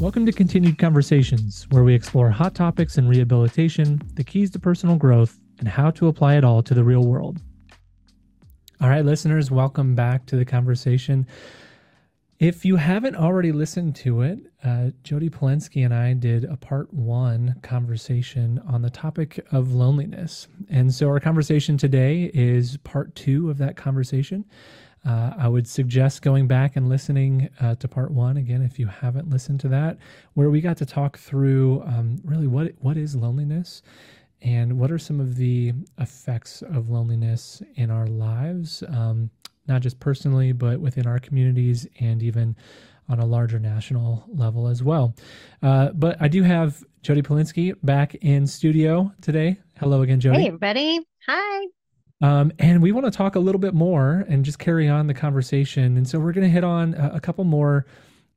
Welcome to Continued Conversations, where we explore hot topics in rehabilitation, the keys to personal growth, and how to apply it all to the real world. All right, listeners, welcome back to the conversation. If you haven't already listened to it, Jody Polensky and I did a part 1 conversation on the topic of loneliness. And so our conversation today is part 2 of that conversation. I would suggest going back and listening to part 1 again if you haven't listened to that, where we got to talk through really what is loneliness and what are some of the effects of loneliness in our lives, not just personally, but within our communities and even on a larger national level as well. But I do have Jody Polensky back in studio today. Hello again, Jody. Hey, everybody. Hi. And we want to talk a little bit more and just carry on the conversation. And so we're going to hit on a couple more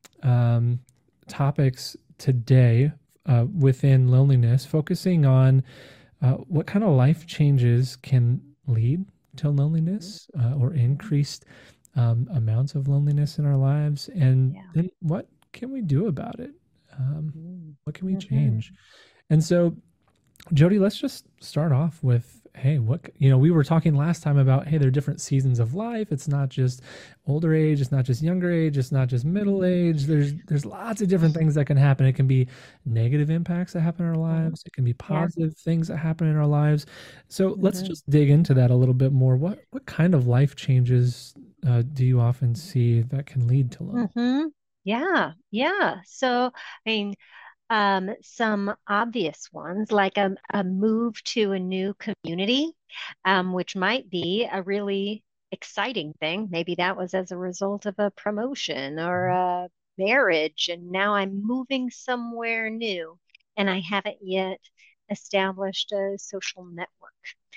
topics today within loneliness, focusing on what kind of life changes can lead to loneliness or increased amounts of loneliness in our lives. And then what can we do about it? What can we change? And so, Jody, let's just start off with, hey, we were talking last time about, hey, there are different seasons of life. It's not just older age. It's not just younger age. It's not just middle age. There's lots of different things that can happen. It can be negative impacts that happen in our lives. It can be positive things that happen in our lives. So let's just dig into that a little bit more. What kind of life changes do you often see that can lead to loneliness? Yeah. So, I mean, some obvious ones like a move to a new community, which might be a really exciting thing. Maybe that was as a result of a promotion or a marriage, and now I'm moving somewhere new and I haven't yet established a social network.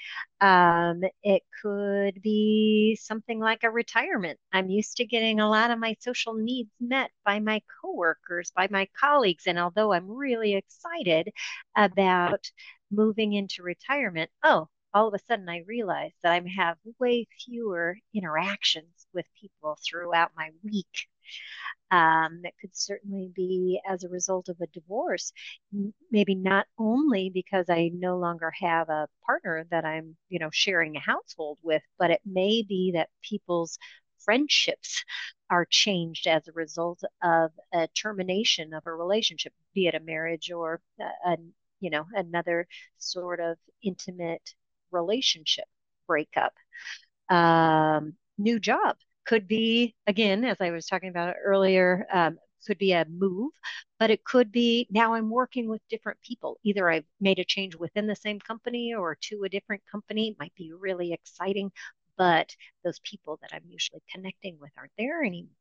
It could be something like a retirement. I'm used to getting a lot of my social needs met by my coworkers, by my colleagues. And although I'm really excited about moving into retirement, all of a sudden I realize that I have way fewer interactions with people throughout my week. That could certainly be as a result of a divorce. Maybe not only because I no longer have a partner that I'm, sharing a household with, but it may be that people's friendships are changed as a result of a termination of a relationship, be it a marriage or another sort of intimate relationship breakup. New job could be, again, as I was talking about earlier, could be a move, but it could be now I'm working with different people. Either I've made a change within the same company or to a different company. It might be really exciting, but those people that I'm usually connecting with aren't there anymore.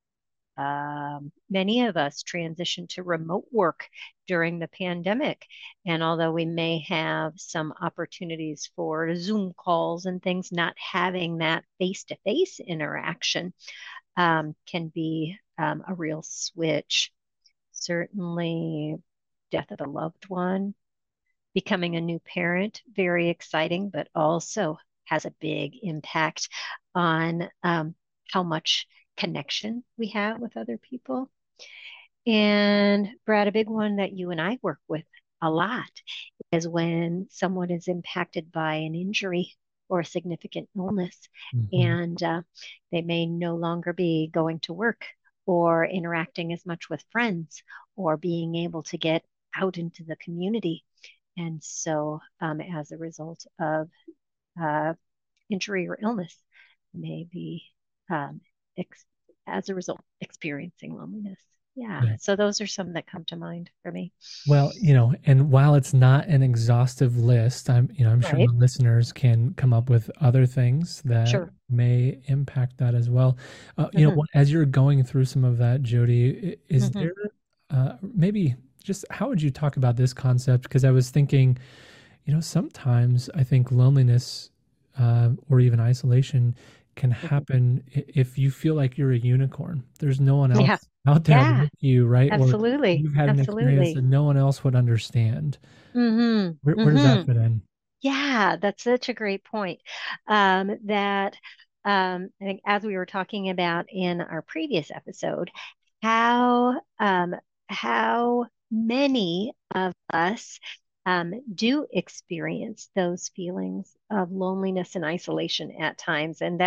Many of us transitioned to remote work during the pandemic. And although we may have some opportunities for Zoom calls and things, not having that face to face interaction can be a real switch. Certainly, death of a loved one, becoming a new parent, very exciting, but also has a big impact on how much connection we have with other people. And Brad, a big one that you and I work with a lot is when someone is impacted by an injury or a significant illness, and they may no longer be going to work or interacting as much with friends or being able to get out into the community. And so, as a result of uh, injury or illness, maybe um, ex- as a result experiencing loneliness. Yeah. Yeah. So those are some that come to mind for me. Well, and while it's not an exhaustive list, I'm sure Right. the listeners can come up with other things that Sure. may impact that as well. Hmm. As you're going through some of that, Jody, is Hmm. there maybe just how would you talk about this concept? Because I was thinking, sometimes I think loneliness or even isolation can Hmm. happen if you feel like you're a unicorn. There's no one Yeah. else out there Yeah. with you, right? Or Absolutely. you've had an experience Absolutely. that no one else would understand. Hmm. Where does that Hmm. fit in? Yeah, that's such a great point. That I think as we were talking about in our previous episode, how how many of us do experience those feelings of loneliness and isolation at times, and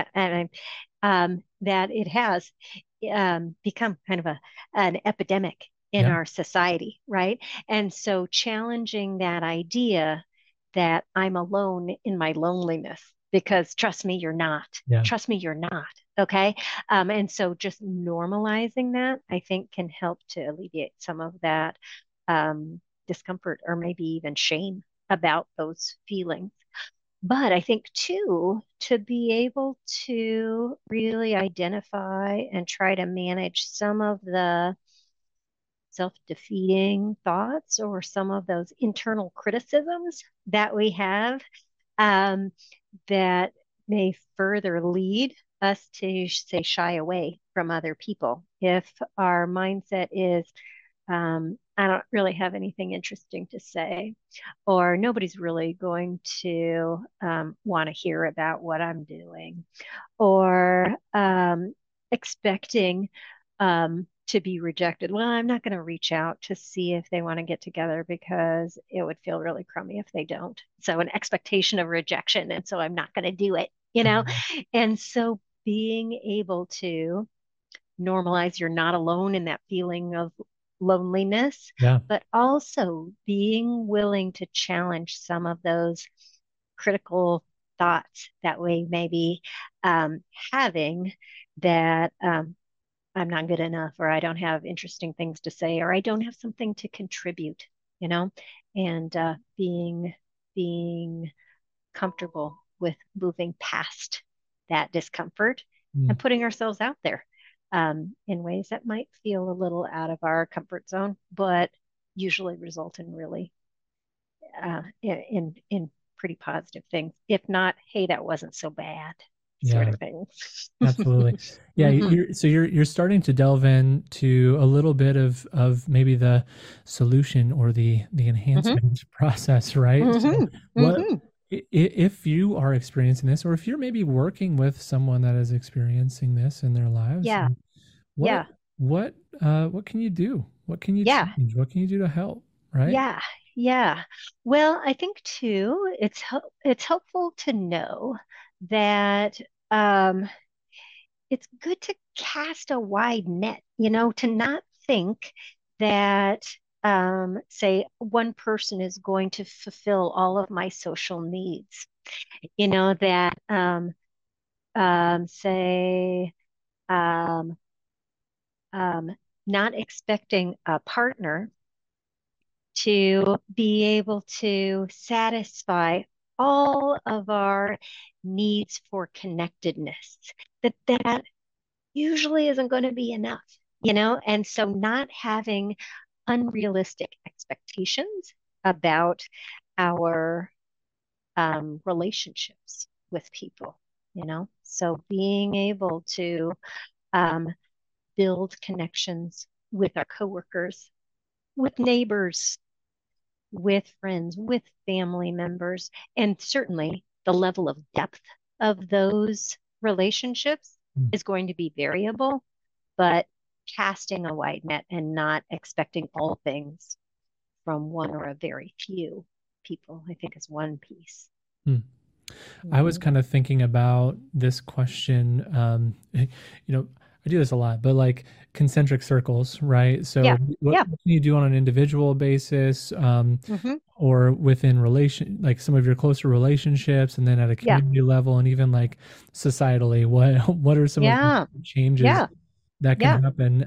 that it has become kind of an epidemic in Yeah. our society, right? And so challenging that idea that I'm alone in my loneliness, because trust me, you're not. Yeah. Trust me, you're not. Okay. And so just normalizing that, I think, can help to alleviate some of that discomfort or maybe even shame about those feelings. But I think too, to be able to really identify and try to manage some of the self-defeating thoughts or some of those internal criticisms that we have, um, that may further lead us to, say, shy away from other people. If our mindset is, I don't really have anything interesting to say, or nobody's really going to want to hear about what I'm doing, or expecting to be rejected. Well, I'm not going to reach out to see if they want to get together because it would feel really crummy if they don't. So, an expectation of rejection. And so, I'm not going to do it, you know? Mhm. And so, being able to normalize you're not alone in that feeling of loneliness, Yeah. but also being willing to challenge some of those critical thoughts that we may be having, that I'm not good enough, or I don't have interesting things to say, or I don't have something to contribute, you know, and being comfortable with moving past that discomfort Mm. and putting ourselves out there in ways that might feel a little out of our comfort zone, but usually result in really in pretty positive things. If not, hey, that wasn't so bad, sort Yeah. of thing. Absolutely. Yeah, Hmm. you're starting to delve into a little bit of maybe the solution or the Hmm. enhancement process, right? So Hmm. what Hmm. if you are experiencing this, or if you're maybe working with someone that is experiencing this in their lives, Yeah. what Yeah. what what can you do? What can you Yeah. change? What can you do to help, right? Yeah. Yeah. Well, I think too, it's helpful to know that um, it's good to cast a wide net, to not think that, say, one person is going to fulfill all of my social needs, that, say, um, um, not expecting a partner to be able to satisfy all of our needs for connectedness, that usually isn't going to be enough, and so not having unrealistic expectations about our relationships with people, so being able to um, build connections with our coworkers, with neighbors, with friends, with family members, and certainly the level of depth of those relationships Mm. is going to be variable, but casting a wide net and not expecting all things from one or a very few people, I think is one piece. Mm. I was Hmm. kind of thinking about this question. I do this a lot, but like concentric circles, right? So, Yeah, yeah, what can you do on an individual basis, hmm, or within like some of your closer relationships, and then at a yeah, community level, and even like societally, what what are some of the yeah, changes yeah, that can yeah, happen?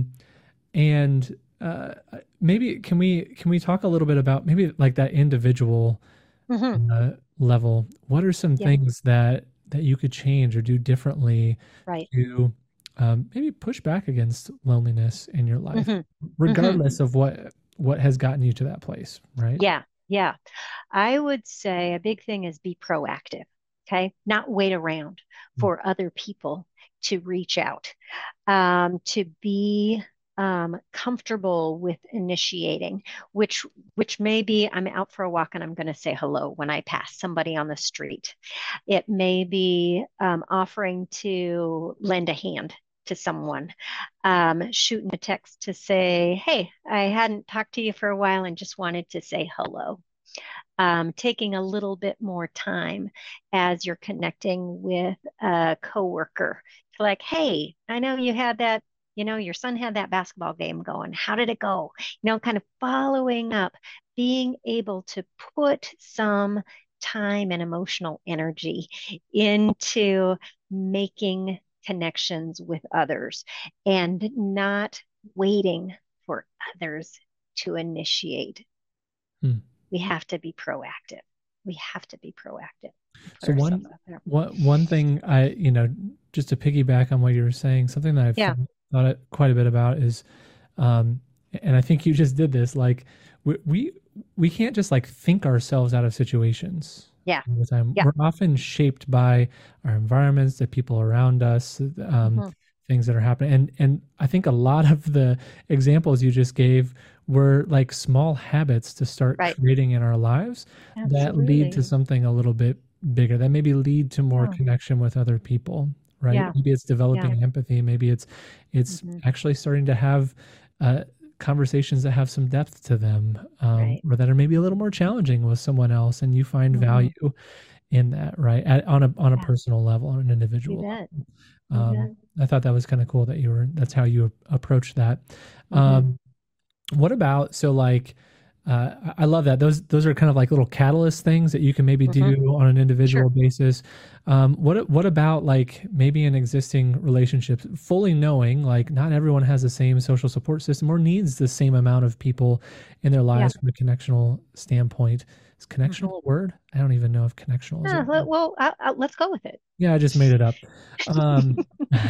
And maybe can we talk a little bit about maybe like that individual hmm, level, what are some yeah, things that you could change or do differently right, to maybe push back against loneliness in your life, hmm, hmm, regardless of what has gotten you to that place, right? yeah, yeah. I would say a big thing is be proactive, okay? Not wait around Mm. for other people to reach out, to be comfortable with initiating, which may be I'm out for a walk and I'm going to say hello when I pass somebody on the street. It may be offering to lend a hand to someone, shooting a text to say, hey, I hadn't talked to you for a while and just wanted to say hello. Taking a little bit more time as you're connecting with a coworker. Like, hey, I know you had that, your son had that basketball game going. How did it go? Kind of following up, being able to put some time and emotional energy into making connections with others and not waiting for others to initiate. Hmm. We have to be proactive. We have to be proactive. Put So ourselves out there. one thing just to piggyback on what you were saying, something that I've Yeah. thought quite a bit about is, um, and I think you just did this, like we can't just like think ourselves out of situations Yeah. all the time. Yeah. We're often shaped by our environments, the people around us, Mhm. things that are happening. And I think a lot of the examples you just gave were like small habits to start Right. creating in our lives that lead to Absolutely. something a little bit bigger, that maybe lead to more Yeah. connection with other people, right? Yeah. Maybe it's Yeah. developing empathy. Maybe it's Hmm. actually starting to have uh, conversations that have some depth to them, Right. or that are maybe a little more challenging with someone else, and you find Hmm. value in that, right? On a Yeah. personal level, on an You individual bet. level. You bet. I thought that was kind of cool that that's how you approach that. Hmm. What about, so like, I love that. Those are kind of like little catalyst things that you can maybe Hmm. do on an Sure. individual basis. What about like maybe in existing relationships, fully knowing like not everyone has the same social support system or needs the same amount of people in their Yeah. lives from a connectional standpoint. Is Hmm. connectional a word? I don't even know if connectional is a word. Well, let's go with it. Yeah, I just made it up. Um,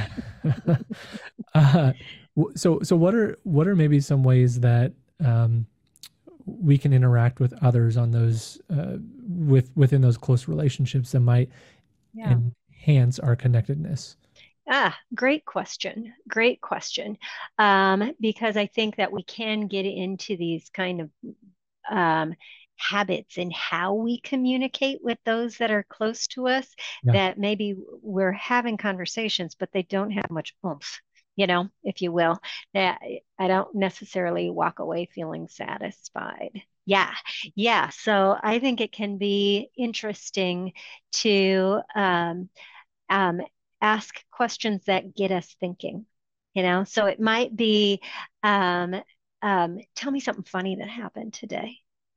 uh, so what are maybe some ways that um, we can interact with others on those within those close relationships that might Yeah. enhance our connectedness? Great question. Great question. Because I think that we can get into these kind of um, habits in how we communicate with those that are close to us, Yeah. that maybe we're having conversations, but they don't have much oomph, if you will, that I don't necessarily walk away feeling satisfied. Yeah, yeah. So I think it can be interesting to um, ask questions that get us thinking, So it might be, um, tell me something funny that happened today.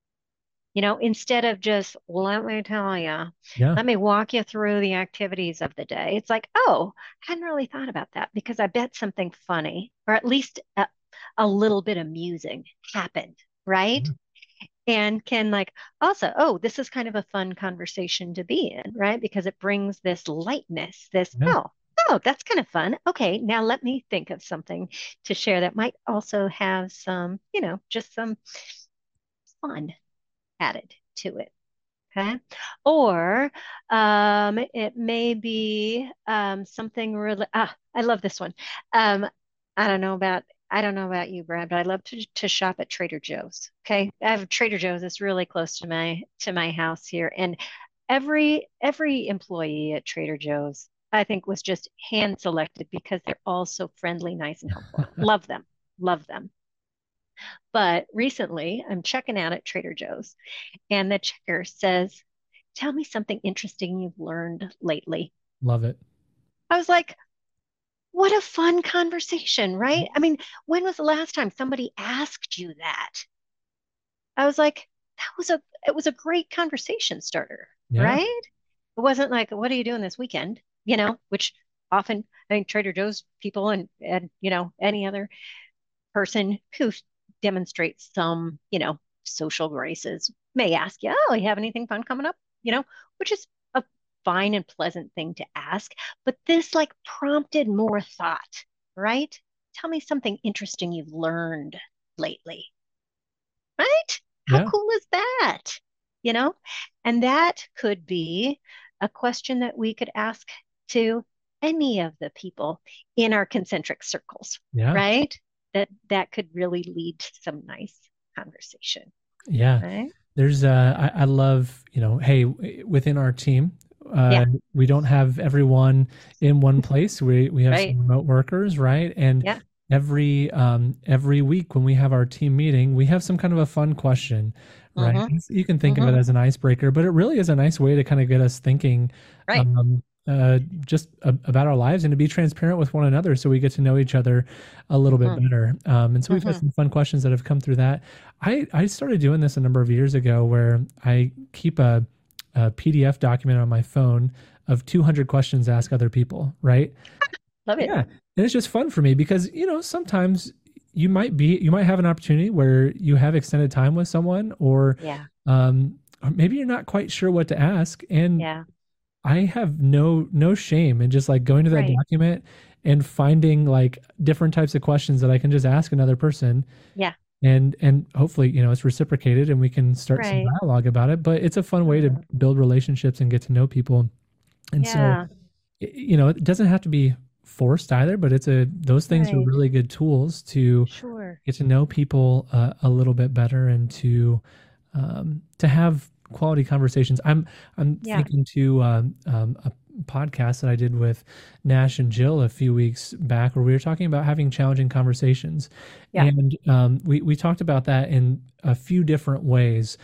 Instead of just, let me tell you, Yeah. let me walk you through the activities of the day. It's like, oh, I hadn't really thought about that because I bet something funny, or at least a little bit amusing happened, right? Yeah. And can like also, oh, this is kind of a fun conversation to be in, right? Because it brings this lightness, this, Yeah. oh, that's kind of fun. Okay, now let me think of something to share that might also have some, just some fun added to it. Okay. Or it may be something really, I love this one. Um, I don't know about you, Brad, but I love to shop at Trader Joe's. Okay. I have Trader Joe's that's really close to my house here. And every employee at Trader Joe's, I think, was just hand selected because they're all so friendly, nice, and helpful. Love them. Love them. But recently I'm checking out at Trader Joe's and the checker says, tell me something interesting you've learned lately. Love it. I was like, what a fun conversation, right? I mean, when was the last time somebody asked you that? I was like, it was a great conversation starter, Yeah. right? It wasn't like, what are you doing this weekend? Which often I think Trader Joe's people and any other person who demonstrates some, social graces may ask you, oh, you have anything fun coming up? Which is a fine and pleasant thing to ask. But this like prompted more thought, right? Tell me something interesting you've learned lately, right? How Yeah. cool is that? You know, and that could be a question that we could ask to any of the people in our concentric circles, Yeah. right? That could really lead to some nice conversation, Yeah. right? There's I love, hey, within our team, Yeah. we don't have everyone in one place. We have some Right. remote workers, right? And Yeah. every week when we have our team meeting, we have some kind of a fun question, right? Mm-hmm. You can think of it Mm-hmm. as an icebreaker, but it really is a nice way to kind of get us thinking Right. um, just about our lives and to be transparent with one another, so we get to know each other a little bit Mm-hmm. better. And so we've had Mm-hmm. some fun questions that have come through that. I started doing this a number of years ago, where I keep a PDF document on my phone of 200 questions to ask other people, right? Love it. Yeah. And it's just fun for me because, sometimes you might have an opportunity where you have extended time with someone, Yeah. or maybe you're not quite sure what to ask. And Yeah. I have no shame in just like going to that Right. document and finding like different types of questions that I can just ask another person, Yeah. and hopefully, it's reciprocated and we can start some Right. dialogue about it. But it's a fun way to Mm. build relationships and get to know people. And so, Yeah. it doesn't have to be forced either, but those things are Right. really good tools to Sure. get to know people a little bit better, and to have quality conversations. I'm Yeah. thinking to a podcast that I did with Nash and Jill a few weeks back, where we were talking about having challenging conversations, Yeah. and we talked about that in a few different ways.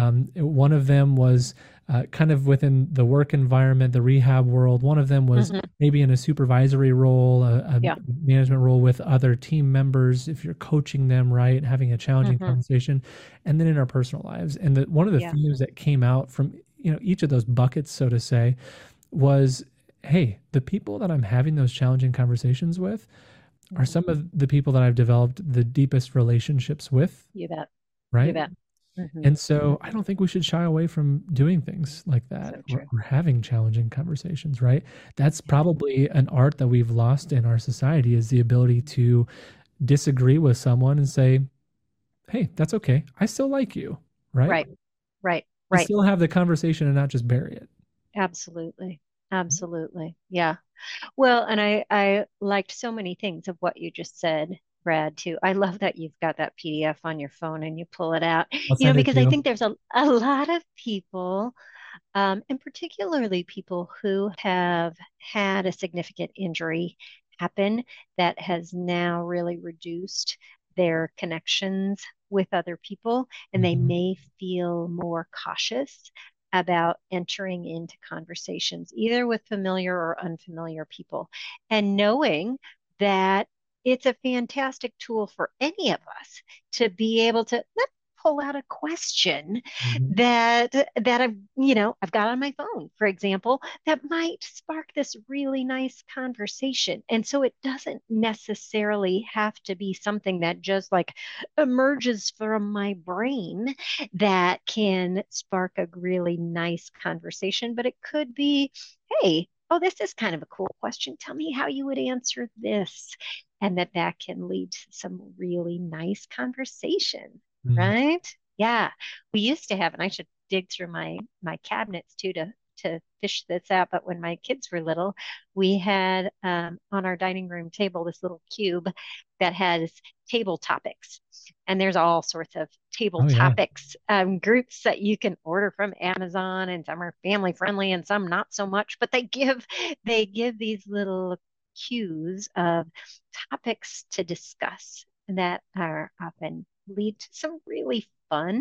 One of them was kind of within the work environment, the rehab world. One of them was Mm-hmm. maybe in a supervisory role, a Yeah. management role with other team members, if you're coaching them, right, having a challenging Mm-hmm. conversation, and then in our personal lives. And one of the Yeah. themes that came out from each of those buckets, so to say, was, hey, the people that I'm having those challenging conversations with are Mm-hmm. some of the people that I've developed the deepest relationships with, You bet. You right? bet. Mm-hmm. And so I Mm-hmm. don't think we should shy away from doing things like that, So or, true. or having challenging conversations, right? That's Yeah. probably an art that we've lost in our society, is the ability to disagree with someone and say, hey, that's okay. I still like you, right? Right. Right. To Right. still have the conversation and not just bury it. Absolutely. Absolutely. Yeah. Well, and I liked so many things of what you just said, Brad, too. I love that you've got that PDF on your phone and you pull it out, I'll send it to because I you. think there's a lot of people, and particularly people who have had a significant injury happen that has now really reduced their connections with other people, and they Mhm. may feel more cautious about entering into conversations, either with familiar or unfamiliar people, and knowing that it's a fantastic tool for any of us to be able to pull out a question Mhm. that I've got on my phone, for example, that might spark this really nice conversation. And so it doesn't necessarily have to be something that just like emerges from my brain that can spark a really nice conversation, but it could be, hey, oh, this is kind of a cool question. Tell me how you would answer this. And that can lead to some really nice conversation, Mhm. right? Yeah. We used to have, and I should dig through my cabinets too to fish this out. But when my kids were little, we had on our dining room table this little cube that has table topics, and there's all sorts of table Oh yeah. topics groups that you can order from Amazon, and some are family friendly and some not so much. But they give these little cues of topics to discuss that are often lead to some really fun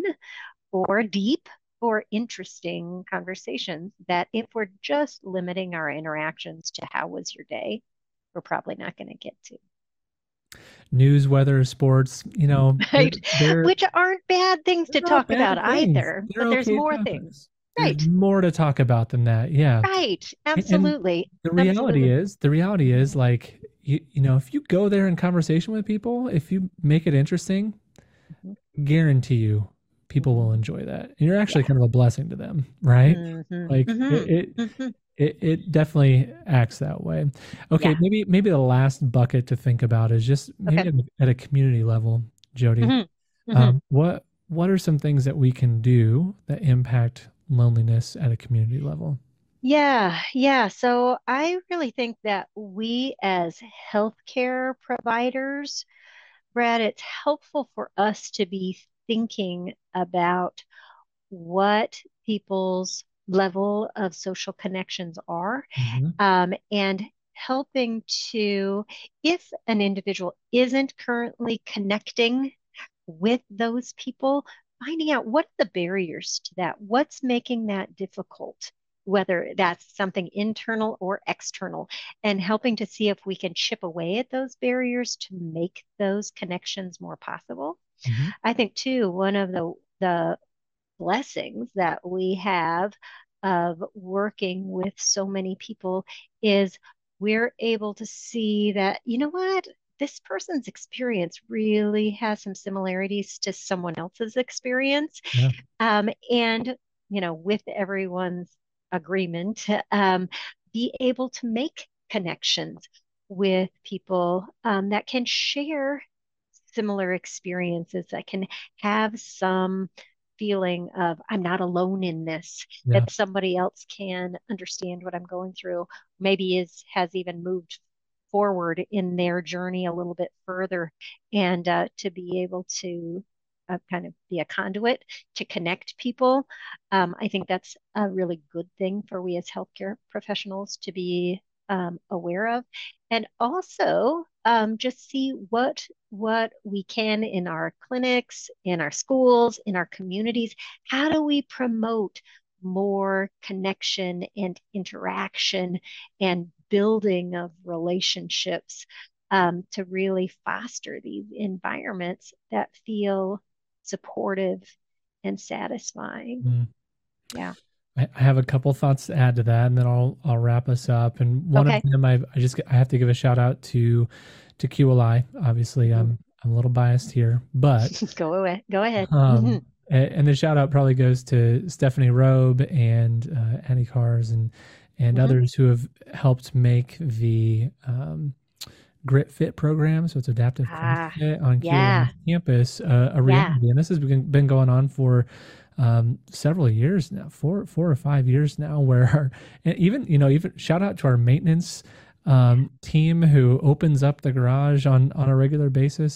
or deep or interesting conversations that if we're just limiting our interactions to how was your day, we're probably not going to get to. News, weather, sports, Right? they're Which aren't bad things they're to not talk bad about things. either, They're but there's okay more things. topics. There's Right. more to talk about than that. Yeah. Right. And Absolutely. the Absolutely. reality is like, if you go there in conversation with people, if you make it interesting, Mhm. guarantee you people will Mhm. enjoy that. And you're actually Yeah. kind of a blessing to them, right? Hmm. Like Hmm. Hmm. it definitely acts that way. Okay, Yeah. maybe the last bucket to think about is just maybe Okay. at a community level, Jody. Hmm. Hmm. What are some things that we can do that impact loneliness at a community level? Yeah, yeah. So I really think that we as healthcare providers, Brad, it's helpful for us to be thinking about what people's level of social connections are, Mhm. and helping to, if an individual isn't currently connecting with those people, finding out what are the barriers to that, what's making that difficult, whether that's something internal or external, and helping to see if we can chip away at those barriers to make those connections more possible. Mhm. I think too, one of the blessings that we have of working with so many people is we're able to see that, you know what, this person's experience really has some similarities to someone else's experience. Yeah. And, with everyone's agreement, be able to make connections with people that can share similar experiences, that can have some feeling of I'm not alone in this, Yeah. that somebody else can understand what I'm going through, maybe has even moved forward in their journey a little bit further, and to be able to kind of be a conduit to connect people. I think that's a really good thing for we as healthcare professionals to be aware of, and also just see what we can in our clinics, in our schools, in our communities. How do we promote more connection and interaction and building of relationships, to really foster these environments that feel supportive and satisfying? Mm. Yeah. I have a couple thoughts to add to that, and then I'll wrap us up. And one of Okay. them, I have to give a shout out to QLI. Obviously, Mhm. I'm a little biased here, but Go away. Go ahead. and the shout out probably goes to Stephanie Robe and Annie Cars and Mhm. others who have helped make the Grit Fit program, so it's adaptive Ah, CrossFit on yeah. QLI's campus, a Yeah. reality. And this has been going on for several years now, 4 or 5 years now, where and even shout out to our maintenance team who opens up the garage on a regular basis,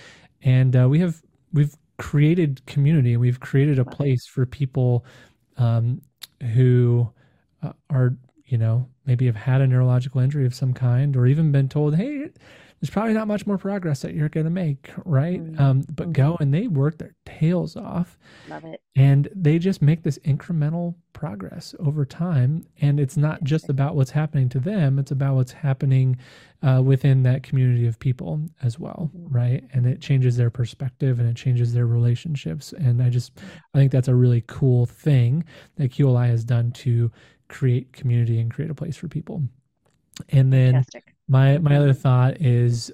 and we've created community, and we've created a Love it. place for people um, who are, maybe have had a neurological injury of some kind, or even been told, hey, there's probably not much more progress that you're going to make, right? But Mm-hmm. go, and they work their tails off, Love it. and they just make this incremental progress over time. And it's not just Fantastic. about what's happening to them, it's about what's happening within that community of people as well, Mm-hmm. right? And it changes their perspective, and it changes their relationships. And Mm-hmm. I think that's a really cool thing that QLI has done to create community and create a place for people. And then Fantastic. my Mm-hmm. other thought is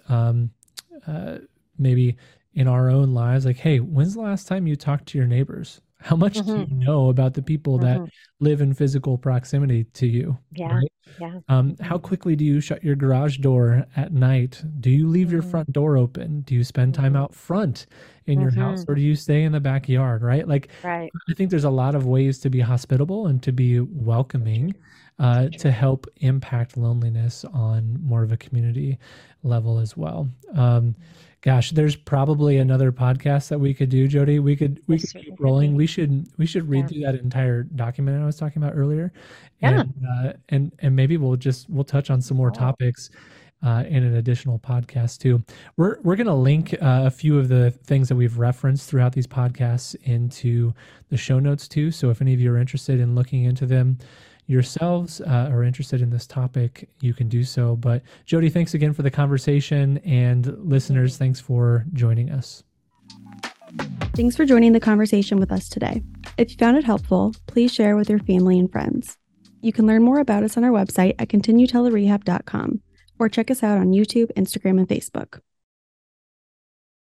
uh, maybe in our own lives, like, hey, when's the last time you talked to your neighbors? How much do Mm-hmm. you know about the people that Mm-hmm. live in physical proximity to you, Yeah. right? Yeah. How Mm-hmm. quickly do you shut your garage door at night? Do you leave your Mm-hmm. front door open? Do you spend time Mm-hmm. out front in your house, Mm-hmm. or do you stay in the backyard, right? Like, Right. I think there's a lot of ways to be hospitable and to be So true. welcoming, So to true. help impact loneliness on more of a community level as well. Gosh, there's probably another podcast that we could do, Jody. We There could keep certainly could rolling. be. We should read Yeah. through that entire document I was talking about earlier, Yeah. and maybe we'll touch on some more Oh, topics in an additional podcast too. We're going to link a few of the things that we've referenced throughout these podcasts into the show notes too. So if any of you are interested in looking into them yourselves, or interested in this topic, you can do so. But Jody, thanks again for the conversation, and listeners, thanks for joining us. Thanks for joining the conversation with us today. If you found it helpful, please share with your family and friends. You can learn more about us on our website at continuetelerehab.com, or check us out on YouTube, Instagram, and Facebook.